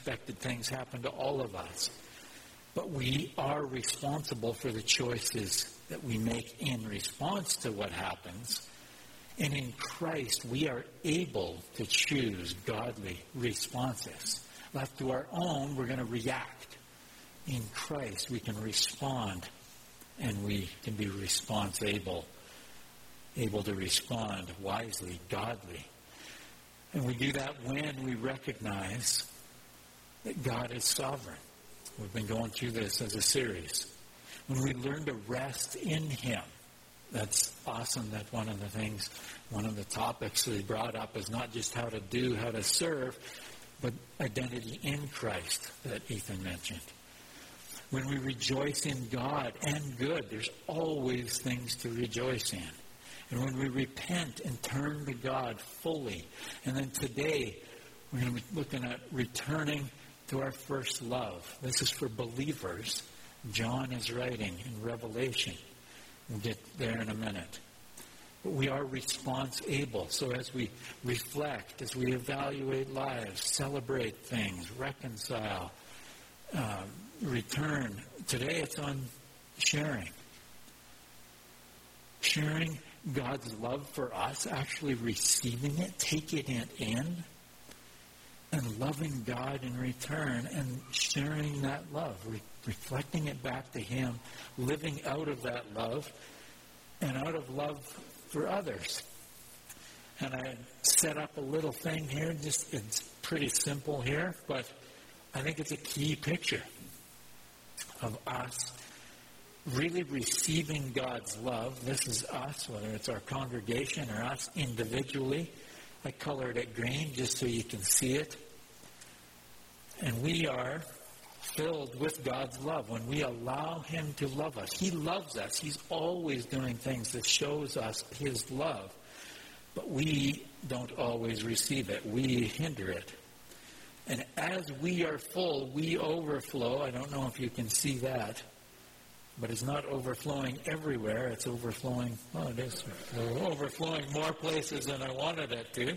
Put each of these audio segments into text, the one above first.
unexpected things happen to all of us. But we are responsible for the choices that we make in response to what happens. And in Christ, we are able to choose godly responses. Left to our own, we're going to react. In Christ, we can respond, and we can be able to respond wisely, godly. And we do that when we recognize that God is sovereign. We've been going through this as a series. When we learn to rest in Him, that's awesome. That one of the topics that he brought up is not just how to do, how to serve, but identity in Christ that Ethan mentioned. When we rejoice in God and good, there's always things to rejoice in. And when we repent and turn to God fully, and then today we're going to be looking at returning to our first love. This is for believers. John is writing in Revelation. We'll get there in a minute. But we are response-able. So as we reflect, as we evaluate lives, celebrate things, reconcile, return. Today it's on sharing. Sharing God's love for us, actually receiving it, taking it in, and loving God in return, and sharing that love, reflecting it back to Him, living out of that love, and out of love for others. And I set up a little thing here, it's pretty simple here, but I think it's a key picture of us really receiving God's love. This is us, whether it's our congregation or us individually. I colored it green just so you can see it. And we are filled with God's love when we allow Him to love us. He loves us. He's always doing things that shows us His love. But we don't always receive it. We hinder it. And as we are full, we overflow. I don't know if you can see that. But it's not overflowing everywhere. It's overflowing, it is overflowing more places than I wanted it to.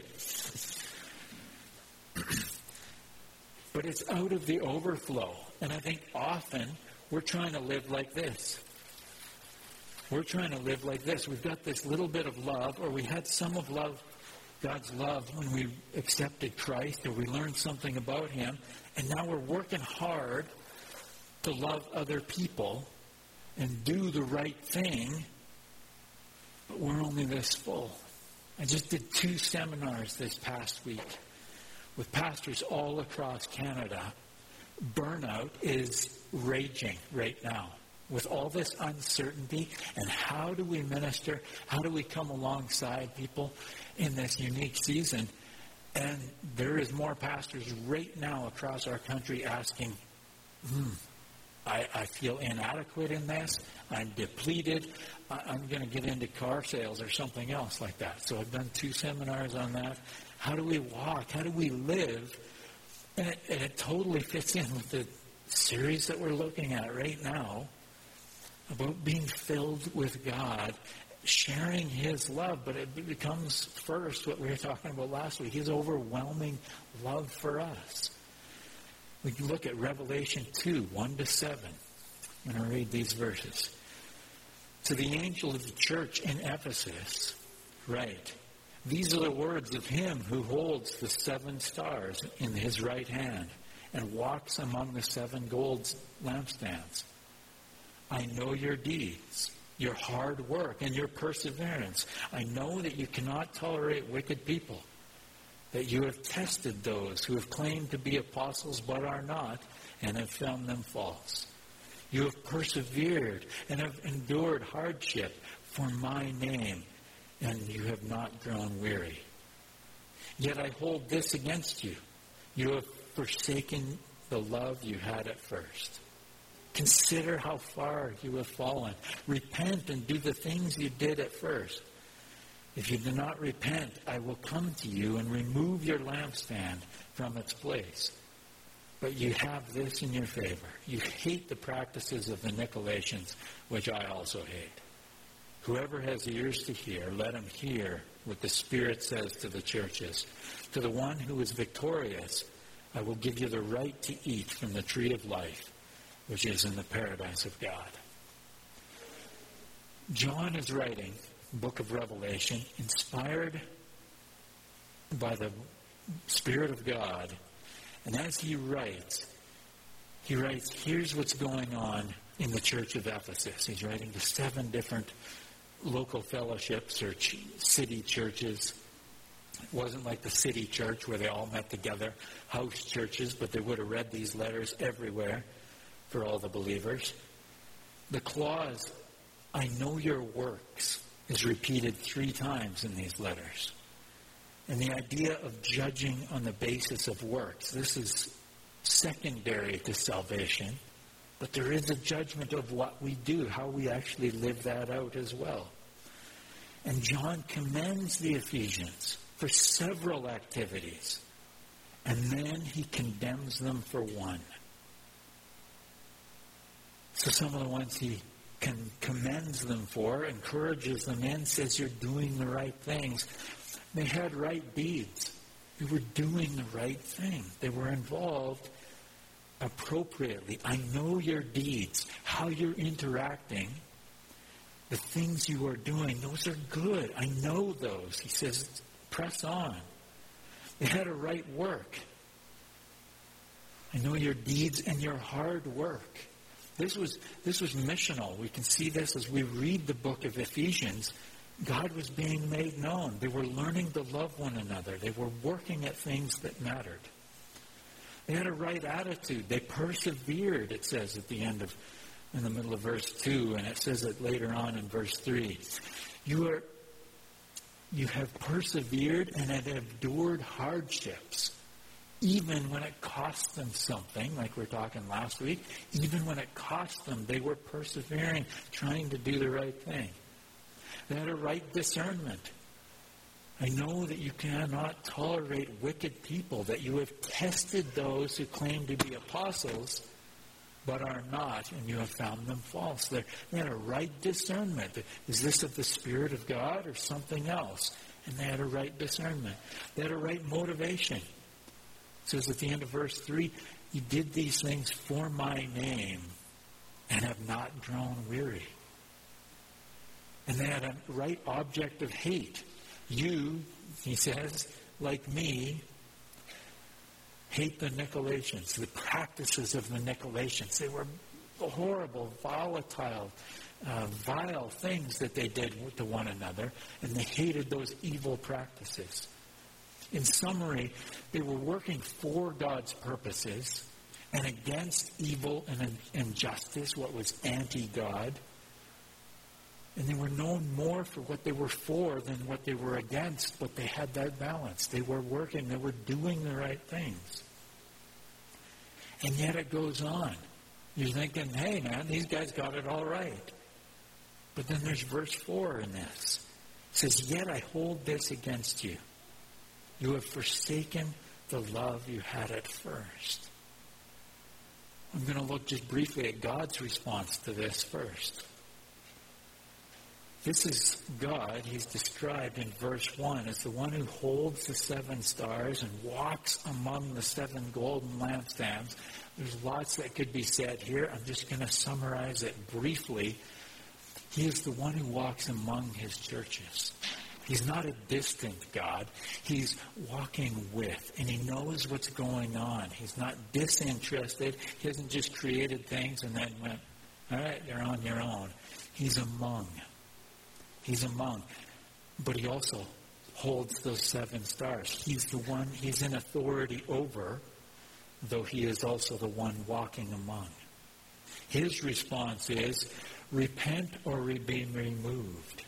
But it's out of the overflow. And I think often we're trying to live like this. We're trying to live like this. We've got this little bit of love, or we had some of love, God's love, when we accepted Christ, or we learned something about Him, and now we're working hard to love other people and do the right thing, but we're only this full. I just did 2 seminars this past week with pastors all across Canada. Burnout is raging right now with all this uncertainty, and how do we minister? How do we come alongside people in this unique season? And there is more pastors right now across our country asking, I feel inadequate in this. I'm depleted. I'm going to get into car sales or something else like that. So I've done 2 seminars on that. How do we walk? How do we live? And it totally fits in with the series that we're looking at right now about being filled with God, sharing His love. But it becomes first what we were talking about last week, His overwhelming love for us. We can look at Revelation 2, 1-7. I'm going to read these verses. To the angel of the church in Ephesus, write, these are the words of Him who holds the 7 stars in His right hand and walks among the 7 gold lampstands. I know your deeds, your hard work, and your perseverance. I know that you cannot tolerate wicked people, that you have tested those who have claimed to be apostles but are not, and have found them false. You have persevered and have endured hardship for my name, and you have not grown weary. Yet I hold this against you. You have forsaken the love you had at first. Consider how far you have fallen. Repent and do the things you did at first. If you do not repent, I will come to you and remove your lampstand from its place. But you have this in your favor. You hate the practices of the Nicolaitans, which I also hate. Whoever has ears to hear, let him hear what the Spirit says to the churches. To the one who is victorious, I will give you the right to eat from the tree of life, which is in the paradise of God. John is writing the book of Revelation, inspired by the Spirit of God. And as he writes, here's what's going on in the church of Ephesus. He's writing to 7 different local fellowships or city churches. It wasn't like the city church where they all met together, house churches, but they would have read these letters everywhere for all the believers. The clause, I know your works, is repeated 3 times in these letters. And the idea of judging on the basis of works, this is secondary to salvation, but there is a judgment of what we do, how we actually live that out as well. And John commends the Ephesians for several activities, and then he condemns them for one. So some of the ones he commends them for, encourages them in, says you're doing the right things. They had right deeds. They were doing the right thing. They were involved appropriately. I know your deeds, how you're interacting, the things you are doing. Those are good. I know those. He says, press on. They had a right work. I know your deeds and your hard work. This was missional. We can see this as we read the book of Ephesians. God was being made known. They were learning to love one another. They were working at things that mattered. They had a right attitude. They persevered, it says at the end of, in the middle of verse 2, and it says it later on in verse 3. You have persevered and have endured hardships, even when it cost them something, like we were talking last week. Even when it cost them, they were persevering, trying to do the right thing. They had a right discernment. I know that you cannot tolerate wicked people, that you have tested those who claim to be apostles, but are not, and you have found them false. They had a right discernment. Is this of the Spirit of God or something else? And they had a right discernment. They had a right motivation. It says at the end of verse 3, you did these things for my name and have not grown weary. And they had a right object of hate. You, he says, like me, hate the Nicolaitans, the practices of the Nicolaitans. They were horrible, volatile, vile things that they did to one another, and they hated those evil practices. In summary, they were working for God's purposes and against evil and injustice, what was anti-God. And they were known more for what they were for than what they were against, but they had that balance. They were working, they were doing the right things. And yet it goes on. You're thinking, hey man, these guys got it all right. But then there's verse 4 in this. It says, yet I hold this against you. You have forsaken the love you had at first. I'm going to look just briefly at God's response to this first. This is God. He's described in verse 1 as the one who holds the 7 stars and walks among the 7 golden lampstands. There's lots that could be said here. I'm just going to summarize it briefly. He is the one who walks among his churches. He's not a distant God. He's walking with, and he knows what's going on. He's not disinterested. He hasn't just created things and then went, all right, you're on your own. He's among. He's among. But he also holds those 7 stars. He's the one, he's in authority over, though he is also the one walking among. His response is, repent or be removed.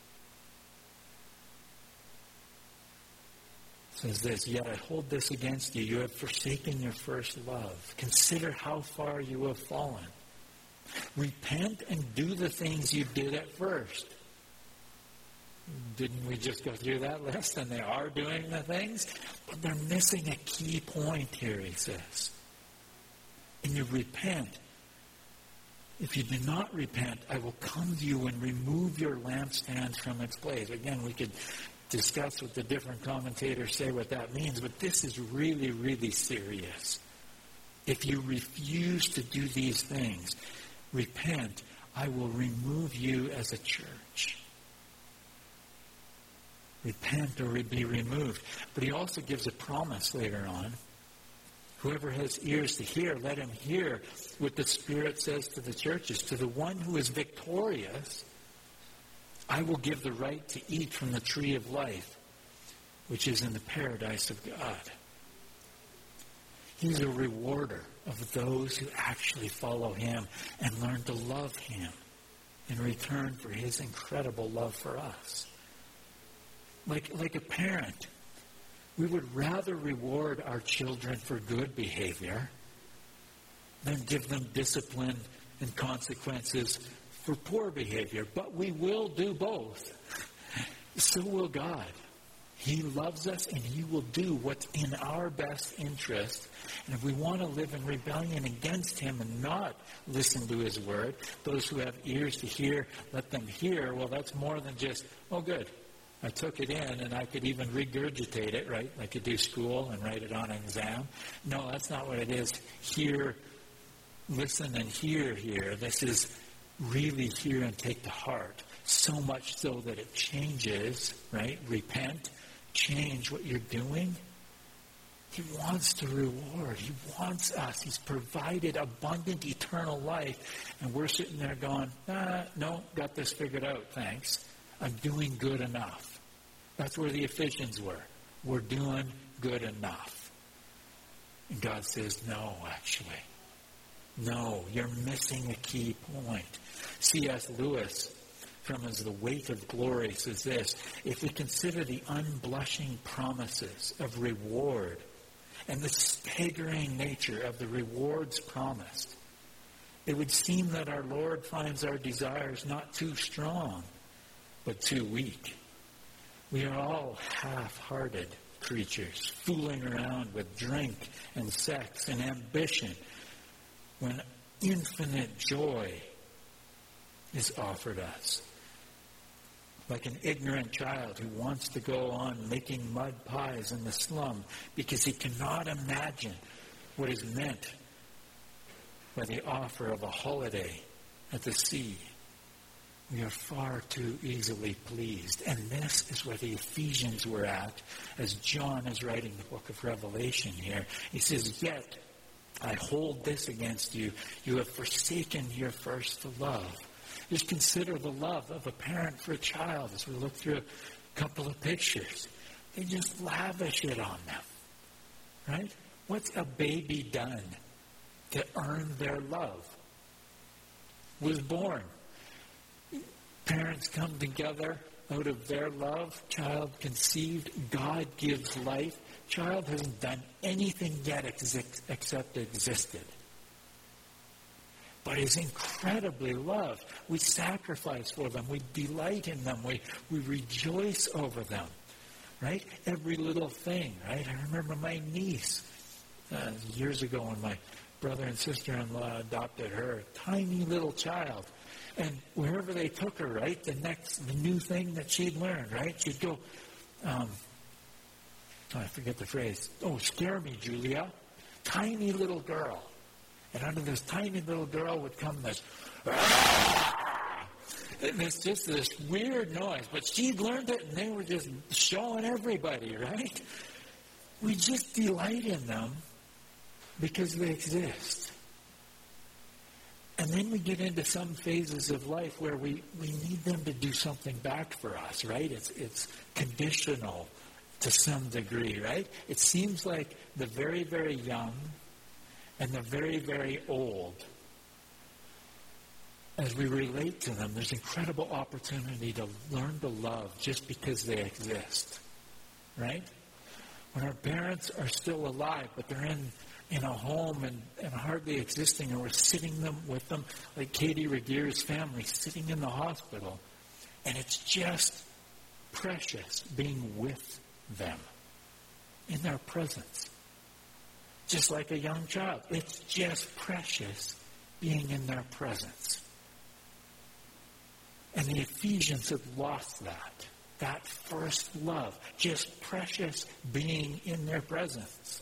It says this, yet I hold this against you. You have forsaken your first love. Consider how far you have fallen. Repent and do the things you did at first. Didn't we just go through that list? And they are doing the things. But they're missing a key point here, he says. And you repent. If you do not repent, I will come to you and remove your lampstand from its place. Again, we could discuss what the different commentators say what that means, but this is really, really serious. If you refuse to do these things, repent, I will remove you as a church. Repent or be removed. But he also gives a promise later on. Whoever has ears to hear, let him hear what the Spirit says to the churches. To the one who is victorious, I will give the right to eat from the tree of life, which is in the paradise of God. He's a rewarder of those who actually follow him and learn to love him in return for his incredible love for us. Like a parent, we would rather reward our children for good behavior than give them discipline and consequences for poor behavior. But we will do both. So will God. He loves us and he will do what's in our best interest. And if we want to live in rebellion against him and not listen to his word, those who have ears to hear, let them hear. Well, that's more than just, oh, good. I took it in and I could even regurgitate it, right? I could do school and write it on an exam. No, that's not what it is. Hear, listen and hear here. This is really hear and take to heart. So much so that it changes, right? Repent, change what you're doing. He wants to reward. He wants us. He's provided abundant eternal life. And we're sitting there going, no, got this figured out, thanks. I'm doing good enough. That's where the Ephesians were. We're doing good enough. And God says, no, actually. No, you're missing a key point. C.S. Lewis, from his The Weight of Glory, says this: if we consider the unblushing promises of reward and the staggering nature of the rewards promised, it would seem that our Lord finds our desires not too strong, but too weak. We are all half-hearted creatures, fooling around with drink and sex and ambition when infinite joy is offered us. Like an ignorant child who wants to go on making mud pies in the slum because he cannot imagine what is meant by the offer of a holiday at the sea. We are far too easily pleased. And this is where the Ephesians were at as John is writing the book of Revelation here. He says, yet I hold this against you. You have forsaken your first love. Just consider the love of a parent for a child as we look through a couple of pictures. They just lavish it on them. Right? What's a baby done to earn their love? Was born. Parents come together out of their love. Child conceived. God gives life. Child hasn't done anything yet except existed. But is incredibly loved. We sacrifice for them. We delight in them. We rejoice over them. Right? Every little thing. Right? I remember my niece years ago when my brother and sister-in-law adopted her. A tiny little child. And wherever they took her, right, the new thing that she'd learned, right, she'd go, I forget the phrase, scare me, Julia. Tiny little girl. And under this tiny little girl would come this, and it's just this weird noise. But she'd learned it, and they were just showing everybody, right? We just delight in them because they exist. And then we get into some phases of life where we need them to do something back for us, right? It's conditional to some degree, right? It seems like the very, very young and the very, very old, as we relate to them, there's incredible opportunity to learn to love just because they exist, right? When our parents are still alive, but they're in a home and hardly existing, and we're sitting with them, like Katie Regeer's family, sitting in the hospital, and it's just precious being with them in their presence. Just like a young child. It's just precious being in their presence. And the Ephesians had lost that. that first love, just precious being in their presence.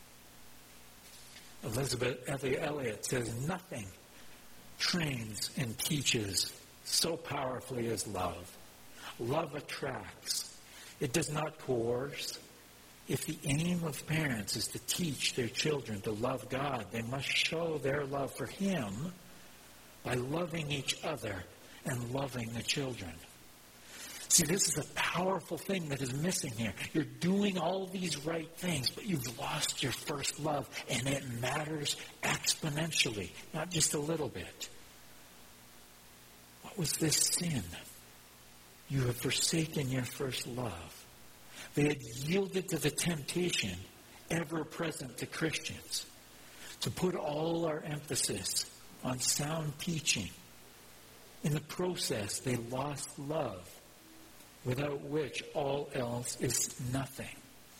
Elizabeth Elliot says, nothing trains and teaches so powerfully as love. Love attracts. It does not coerce. If the aim of parents is to teach their children to love God, they must show their love for Him by loving each other and loving the children. See, this is a powerful thing that is missing here. You're doing all these right things, but you've lost your first love, and it matters exponentially, not just a little bit. What was this sin? You have forsaken your first love. They had yielded to the temptation ever present to Christians to put all our emphasis on sound teaching. In the process, they lost love, without which all else is nothing.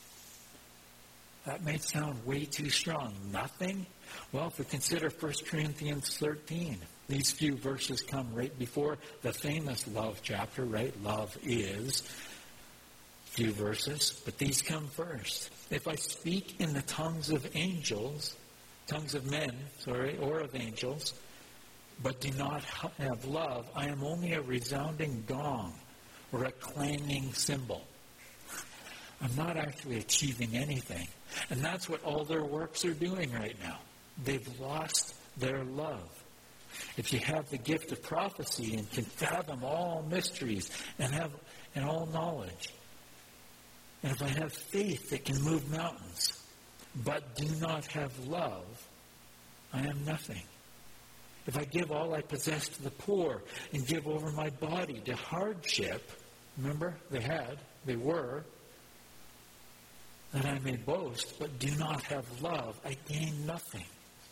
That may sound way too strong. Nothing? Well, if we consider 1 Corinthians 13, these few verses come right before the famous love chapter, right? Love is. Few verses, but these come first. If I speak in the tongues of men, or of angels, but do not have love, I am only a resounding gong or a clanging cymbal. I'm not actually achieving anything. And that's what all their works are doing right now. They've lost their love. If you have the gift of prophecy and can fathom all mysteries and have all knowledge, and if I have faith that can move mountains, but do not have love, I am nothing. If I give all I possess to the poor and give over my body to hardship, remember, they were, that I may boast, but do not have love, I gain nothing.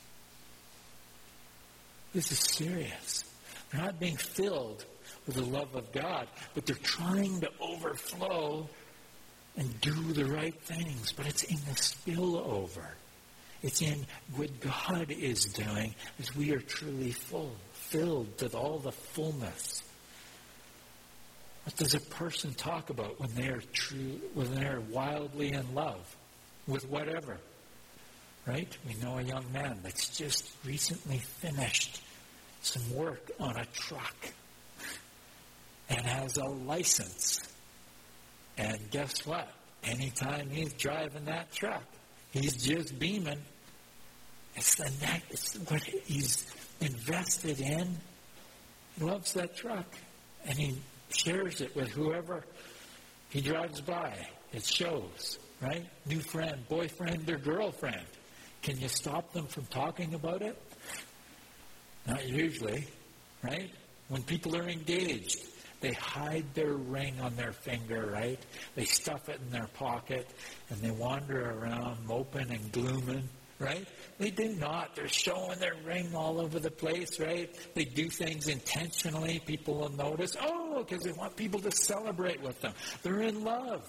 This is serious. They're not being filled with the love of God, but they're trying to overflow and do the right things, but it's in the spillover. It's in what God is doing as we are truly filled to all the fullness. What does a person talk about when they are wildly in love with whatever? Right? We know a young man that's just recently finished some work on a truck and has a license. And guess what? Anytime he's driving that truck, he's just beaming. It's what he's invested in. He loves that truck. And he shares it with whoever he drives by. It shows, right? New friend, boyfriend, or girlfriend. Can you stop them from talking about it? Not usually, right? When people are engaged, they hide their ring on their finger, right? They stuff it in their pocket, and they wander around moping and glooming, right? They do not. They're showing their ring all over the place, right? They do things intentionally. People will notice. Oh, because they want people to celebrate with them. They're in love.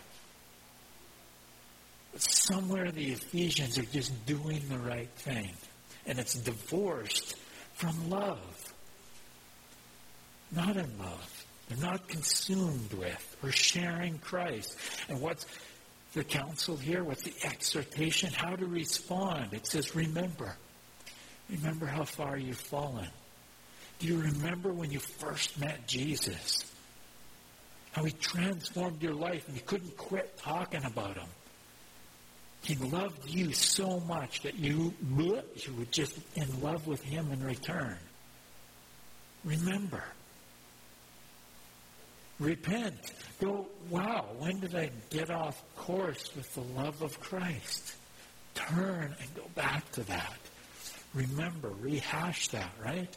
But somewhere the Ephesians are just doing the right thing, and it's divorced from love. Not in love. They're not consumed with or sharing Christ. And what's the counsel here? What's the exhortation? How to respond? It says, remember. Remember how far you've fallen. Do you remember when you first met Jesus? How he transformed your life and you couldn't quit talking about him. He loved you so much that you were just in love with him in return. Remember. Repent. Go, wow, when did I get off course with the love of Christ? Turn and go back to that. Remember, rehash that, right?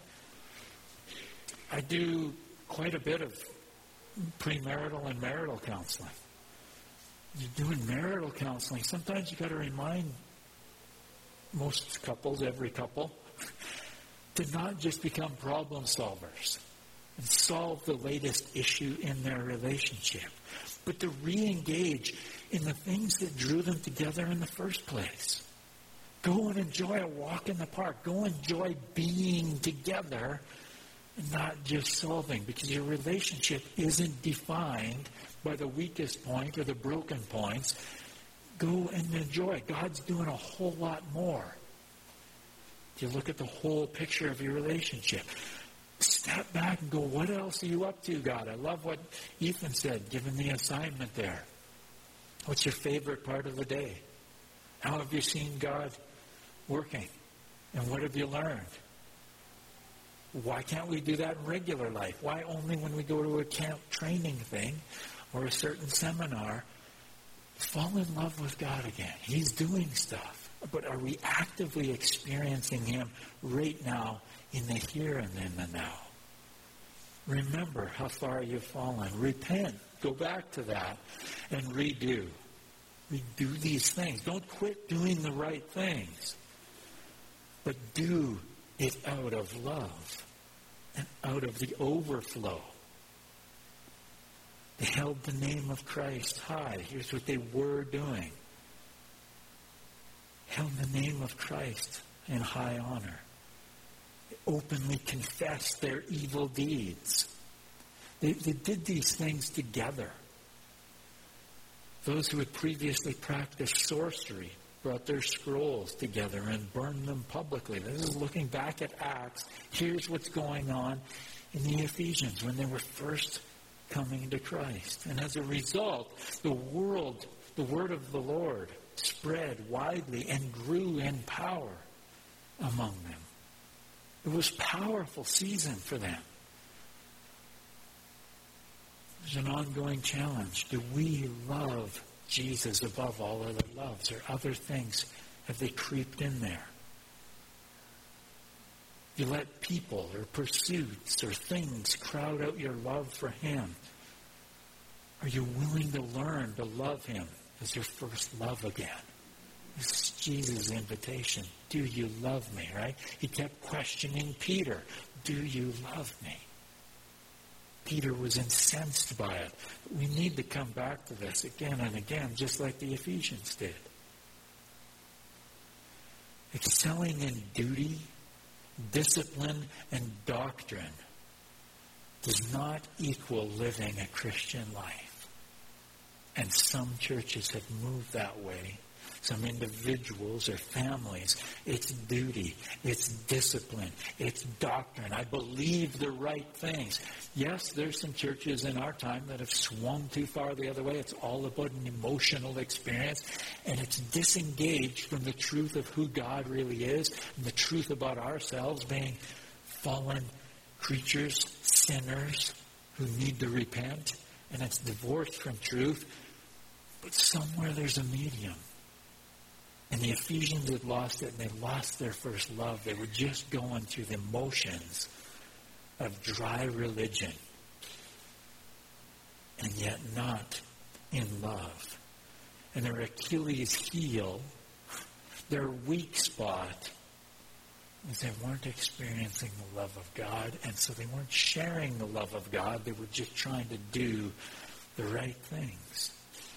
I do quite a bit of premarital and marital counseling. You're doing marital counseling. Sometimes you got to remind most couples, every couple, to not just become problem solvers and solve the latest issue in their relationship, but to re-engage in the things that drew them together in the first place. Go and enjoy a walk in the park. Go enjoy being together not just solving, because your relationship isn't defined by the weakest point or the broken points. Go and enjoy. God's doing a whole lot more. You look at the whole picture of your relationship. Step back and go, what else are you up to, God? I love what Ethan said, given the assignment there. What's your favorite part of the day? How have you seen God working? And what have you learned? Why can't we do that in regular life? Why only when we go to a camp training thing or a certain seminar? Fall in love with God again. He's doing stuff. But are we actively experiencing Him right now in the here and in the now? Remember how far you've fallen. Repent. Go back to that and redo. Redo these things. Don't quit doing the right things. But do it out of love and out of the overflow. They held the name of Christ high. Here's what they were doing. Held the name of Christ in high honor. They openly confessed their evil deeds. They did these things together. Those who had previously practiced sorcery brought their scrolls together and burned them publicly. This is looking back at Acts. Here's what's going on in the Ephesians when they were first coming to Christ. And as a result, the word of the Lord spread widely and grew in power among them. It was a powerful season for them. There's an ongoing challenge. Do we love Jesus above all other loves, or other things? Have they creeped in there? You let people or pursuits or things crowd out your love for Him. Are you willing to learn to love Him as your first love again? This is Jesus' invitation. Do you love me, right? He kept questioning Peter. Do you love me? Peter was incensed by it. We need to come back to this again and again, just like the Ephesians did. Excelling in duty, discipline, and doctrine does not equal living a Christian life. And some churches have moved that way. Some individuals or families, it's duty, it's discipline, it's doctrine. I believe the right things. Yes, there's some churches in our time that have swung too far the other way. It's all about an emotional experience, and it's disengaged from the truth of who God really is and the truth about ourselves being fallen creatures, sinners who need to repent, and it's divorced from truth. But somewhere there's a medium. And the Ephesians had lost it, and they lost their first love. They were just going through the motions of dry religion, and yet not in love. And their Achilles heel, their weak spot, is they weren't experiencing the love of God, and so they weren't sharing the love of God. They were just trying to do the right things.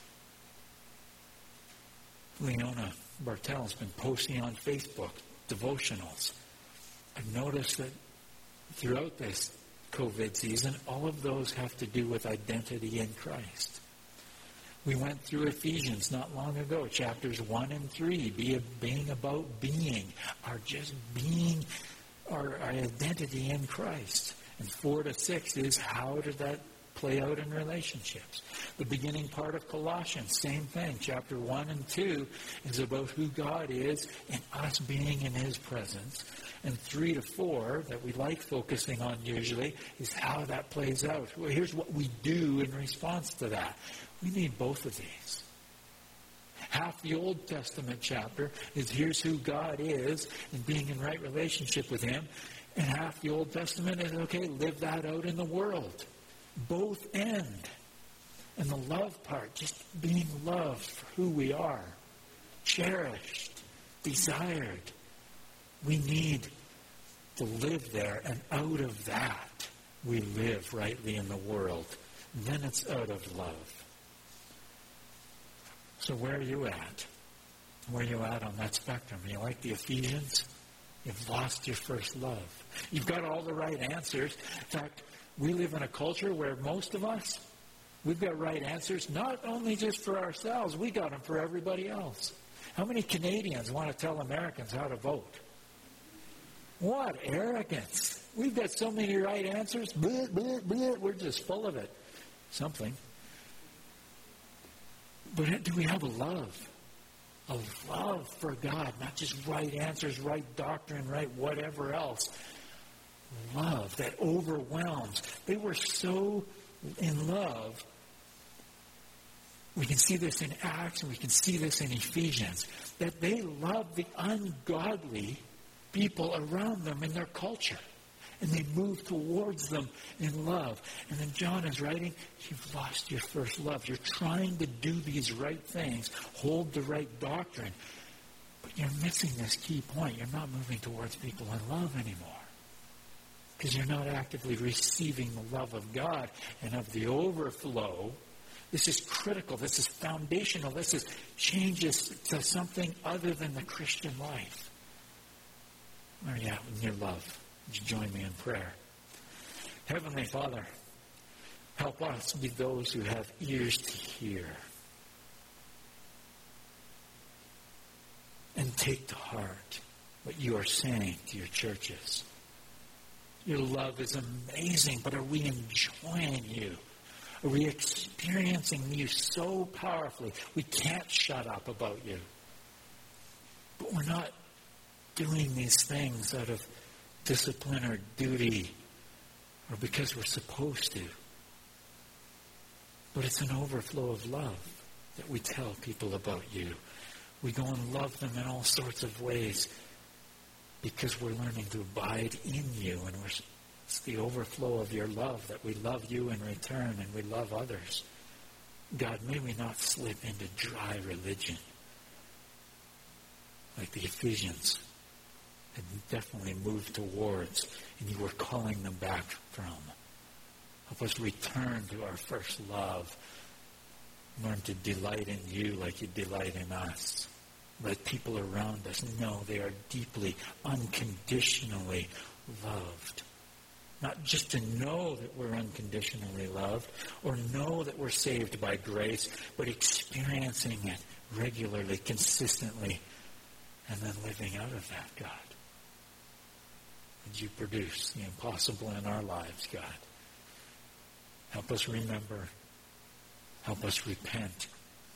Leona Bartel has been posting on Facebook devotionals. I've noticed that throughout this COVID season, all of those have to do with identity in Christ. We went through Ephesians not long ago, chapters 1 and 3, being about being, our identity in Christ. And 4 to 6 is how did that play out in relationships. The beginning part of Colossians, same thing. Chapter 1 and 2 is about who God is and us being in His presence. And 3 to 4, that we like focusing on usually, is how that plays out. Well, here's what we do in response to that. We need both of these. Half the Old Testament chapter is here's who God is and being in right relationship with Him. And half the Old Testament is, okay, live that out in the world. Both end. And the love part, just being loved for who we are, cherished, desired. We need to live there, and out of that, we live rightly in the world. And then it's out of love. So where are you at? Where are you at on that spectrum? Are you like the Ephesians? You've lost your first love. You've got all the right answers. In fact, we live in a culture where most of us, we've got right answers, not only just for ourselves, we got them for everybody else. How many Canadians want to tell Americans how to vote? What arrogance. We've got so many right answers. Blah, blah, blah. We're just full of it. Something. But do we have a love? A love for God, not just right answers, right doctrine, right whatever else. Love that overwhelms. They were so in love. We can see this in Acts and we can see this in Ephesians, that they loved the ungodly people around them in their culture. And they moved towards them in love. And then John is writing, you've lost your first love. You're trying to do these right things, hold the right doctrine, but you're missing this key point. You're not moving towards people in love anymore. Because you're not actively receiving the love of God and of the overflow. This is critical. This is foundational. This is changes to something other than the Christian life. Where are you at in your love? Would you join me in prayer? Heavenly Father, help us be those who have ears to hear and take to heart what you are saying to your churches. Your love is amazing, but are we enjoying you? Are we experiencing you so powerfully we can't shut up about you? But we're not doing these things out of discipline or duty or because we're supposed to. But it's an overflow of love that we tell people about you. We go and love them in all sorts of ways because we're learning to abide in you, and it's the overflow of your love that we love you in return and we love others. God, may we not slip into dry religion like the Ephesians had definitely moved towards, and you were calling them back from. Help us return to our first love. Learn to delight in you like you delight in us. Let people around us know they are deeply, unconditionally loved. Not just to know that we're unconditionally loved or know that we're saved by grace, but experiencing it regularly, consistently, and then living out of that, God. Would you produce the impossible in our lives, God? Help us remember. Help us repent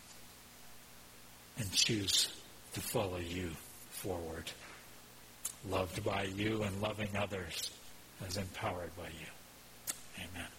and choose to follow you forward. Loved by you and loving others as empowered by you. Amen.